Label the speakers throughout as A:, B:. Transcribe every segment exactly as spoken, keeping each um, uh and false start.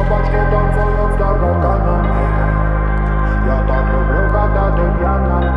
A: бабочки танцуют с тараканами. Я так люблю, когда ты пьяная.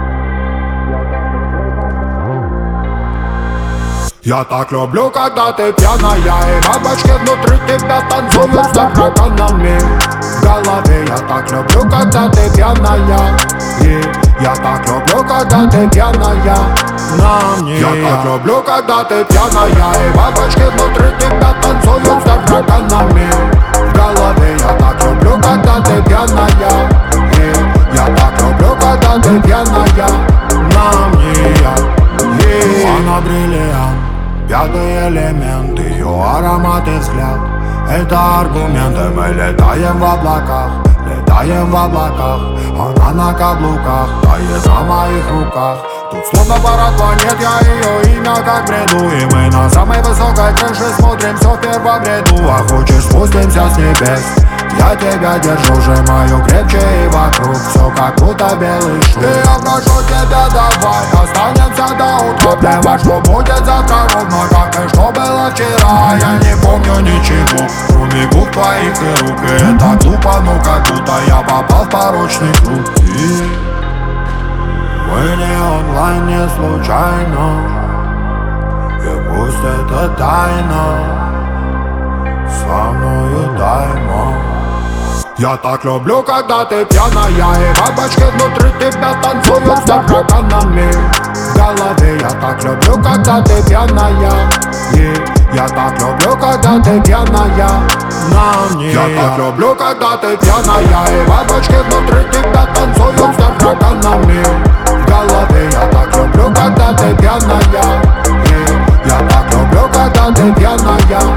A: Я так люблю, когда ты пьяная, и бабочки внутри тебя танцуют с тараканами в голове. Я так люблю, когда ты пьяная, и я так люблю, когда ты пьяная на мне. Я так люблю, когда ты пьяная, и бабочки внутри тебя танцуют с тараканами в голове. Я так люблю, когда ты пьяная, и я так люблю, когда ты пьяная на мне. Она бриллиант, пятый элемент, ее аромат и взгляд — это аргументы. Мы летаем в облаках, летаем в облаках. Она на каблуках, тает на моих руках. Тут словно парад планет, я ее имя как бреду. И мы на самой высокой крыше смотрим все в первом ряду. А хочешь, спустимся с небес? Я тебя держу, сжимаю крепче, и вокруг все как будто белый шум. И я прошу тебя, давай останемся до утра. Плевать, что будет завтра, ровно как и что было вчера. Я не помню ничего, кроме губ твоих и рук. И это глупо, но как будто я попал в порочный круг. И мы не онлайн, не случайно, и пусть это тайна, со мною даймо. Я так люблю, когда ты пьяная, и бабочки внутри тебя танцуют с тараканами в голове. Я так люблю, когда ты пьяная, и я так люблю, когда ты пьяная на мне. Я так люблю, когда ты пьяная, и бабочки внутри тебя танцуют с тараканами в голове. Я так люблю, когда ты пьяная, и я так люблю, когда ты пьяная